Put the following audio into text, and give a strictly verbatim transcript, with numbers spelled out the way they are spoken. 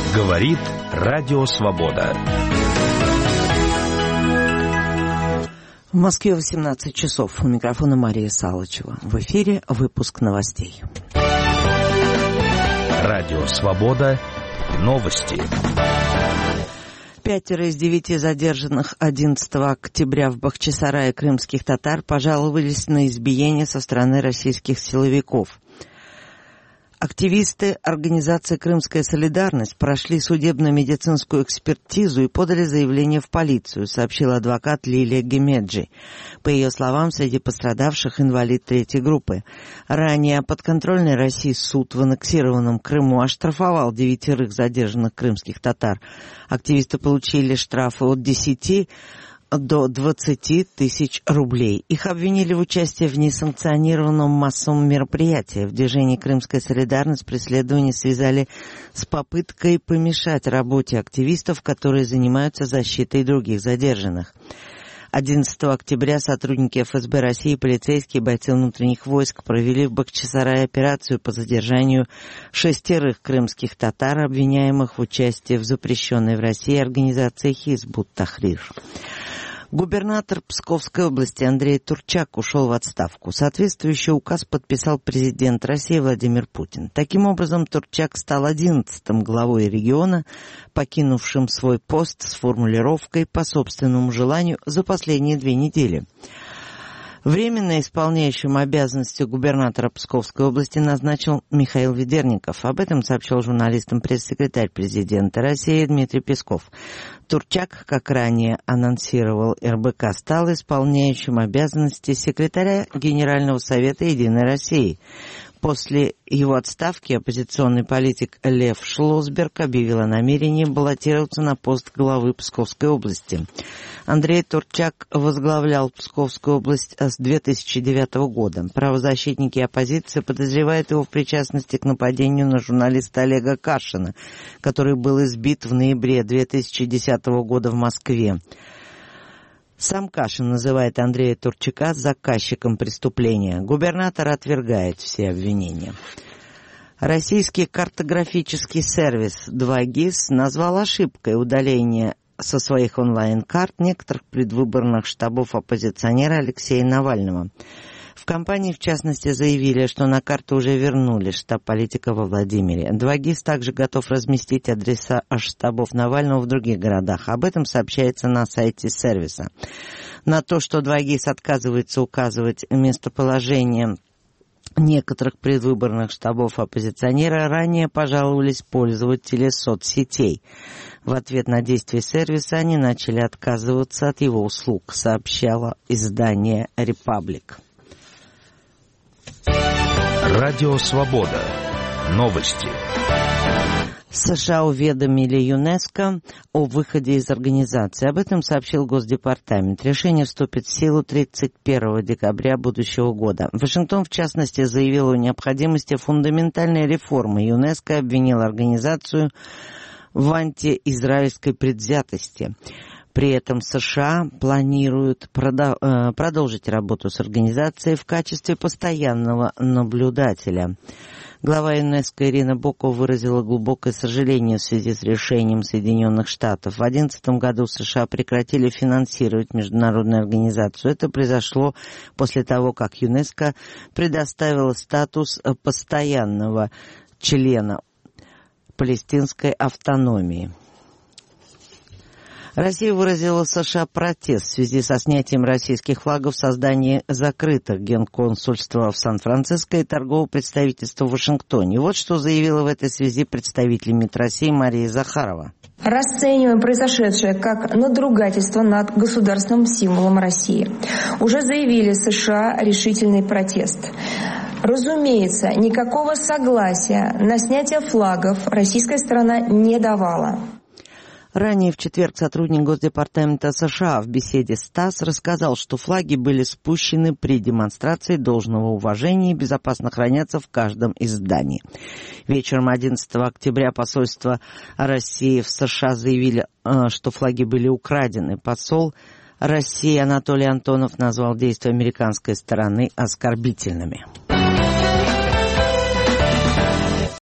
Говорит Радио Свобода. В Москве восемнадцать часов. У микрофона Мария Салычева. В эфире выпуск новостей. Радио Свобода. Новости. Пятеро из девяти задержанных одиннадцатого октября в Бахчисарае крымских татар пожаловались на избиение со стороны российских силовиков. Активисты организации «Крымская солидарность» прошли судебно-медицинскую экспертизу и подали заявление в полицию, сообщил адвокат Лилия Гемеджи. По ее словам, среди пострадавших инвалид третьей группы. Ранее подконтрольный России суд в аннексированном Крыму оштрафовал девятерых задержанных крымских татар. Активисты получили штрафы от десяти до двадцати тысяч рублей. Их обвинили в участии в несанкционированном массовом мероприятии. В движении «Крымская солидарность» преследование связали с попыткой помешать работе активистов, которые занимаются защитой других задержанных. одиннадцатого октября сотрудники эф эс бэ России, полицейские, бойцы внутренних войск провели в Бахчисарае операцию по задержанию шестерых крымских татар, обвиняемых в участии в запрещенной в России организации «Хизб ут-Тахрир». Губернатор Псковской области Андрей Турчак ушел в отставку. Соответствующий указ подписал президент России Владимир Путин. Таким образом, Турчак стал одиннадцатым главой региона, покинувшим свой пост с формулировкой «по собственному желанию» за последние две недели. Временно исполняющим обязанности губернатора Псковской области назначил Михаил Ведерников. Об этом сообщил журналистам пресс-секретарь президента России Дмитрий Песков. Турчак, как ранее анонсировал эр бэ ка, стал исполняющим обязанности секретаря Генерального совета «Единой России». После его отставки оппозиционный политик Лев Шлосберг объявил о намерении баллотироваться на пост главы Псковской области. Андрей Турчак возглавлял Псковскую область с две тысячи девятого года. Правозащитники и оппозиция подозревают его в причастности к нападению на журналиста Олега Кашина, который был избит в ноябре две тысячи десятого года в Москве. Сам Кашин называет Андрея Турчака заказчиком преступления. Губернатор отвергает все обвинения. Российский картографический сервис два гис назвал ошибкой удаление со своих онлайн-карт некоторых предвыборных штабов оппозиционера Алексея Навального. В компании, в частности, заявили, что на карту уже вернули штаб политика во Владимире. два гис также готов разместить адреса штабов Навального в других городах. Об этом сообщается на сайте сервиса. На то, что два гис отказывается указывать местоположение некоторых предвыборных штабов оппозиционера, ранее пожаловались пользователи соцсетей. В ответ на действия сервиса они начали отказываться от его услуг, сообщало издание «Репаблик». Радио Свобода. Новости. США уведомили ЮНЕСКО о выходе из организации. Об этом сообщил Госдепартамент. Решение вступит в силу тридцать первого декабря будущего года. Вашингтон, в частности, заявил о необходимости фундаментальной реформы. ЮНЕСКО обвинил организацию в антиизраильской предвзятости. При этом США планируют продолжить работу с организацией в качестве постоянного наблюдателя. Глава ЮНЕСКО Ирина Бокова выразила глубокое сожаление в связи с решением Соединенных Штатов. В две тысячи одиннадцатом году США прекратили финансировать международную организацию. Это произошло после того, как ЮНЕСКО предоставила статус постоянного члена палестинской автономии. Россия выразила США протест в связи со снятием российских флагов в создании закрытых генконсульств в Сан-Франциско и торгового представительства в Вашингтоне. Вот что заявила в этой связи представитель МИД России Мария Захарова. Расцениваем произошедшее как надругательство над государственным символом России. Уже заявили США решительный протест. Разумеется, никакого согласия на снятие флагов российская сторона не давала. Ранее в четверг сотрудник Госдепартамента США в беседе с ТАСС рассказал, что флаги были спущены при демонстрации должного уважения и безопасно хранятся в каждом из зданий. Вечером одиннадцатого октября посольство России в США заявили, что флаги были украдены. Посол России Анатолий Антонов назвал действия американской стороны оскорбительными.